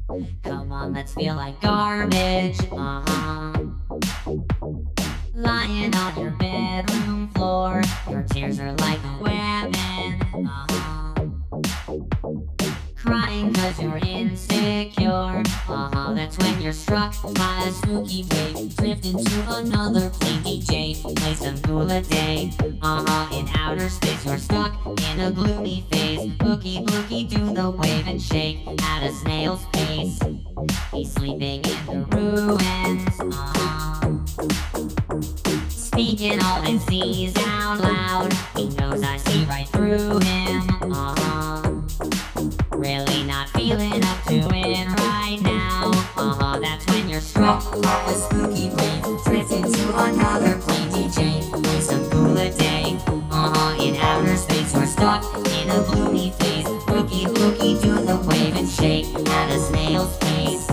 Come on, let's feel like garbage. Lying on your bedroom floor, your tears are like a weapon. Crying cause you're insecure. That's when you're struck by a spooky wave. Drift into another plane. DJ, play some Gula Day. In outer space you're stuck in a gloomy phase. Boogie, boogie, do the wave and shake at a snail's pace. He's sleeping in the ruins. Speaking all his sees out loud. He knows I see right through him. Really not feeling up to it right now. That's when you're struck by a spooky wave. Drift into another plane. DJ, play some Gula Day. In outer space you're stuck in a gloomy phase. Boogie, boogie, do the wave and shake at a snail's pace.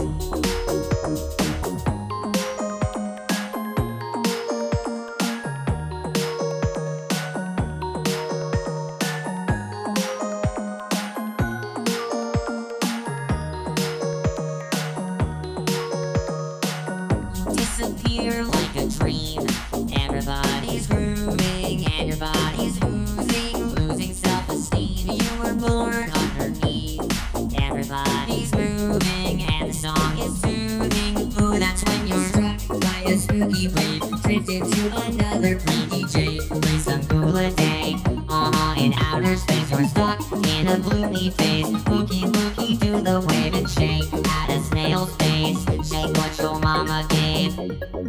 Disappear like a dream. Everybody's grooving and your body's losing self-esteem. You were born underneath. Everybody's moving and the song is soothing. Ooh, that's when you're struck by a spooky wave. Drift into another plane. DJ, play some Gula Day. In outer space you're stuck in a gloomy phase. Boogie, boogie, do the wave and shake at a snail's pace. Shake what your mama gave.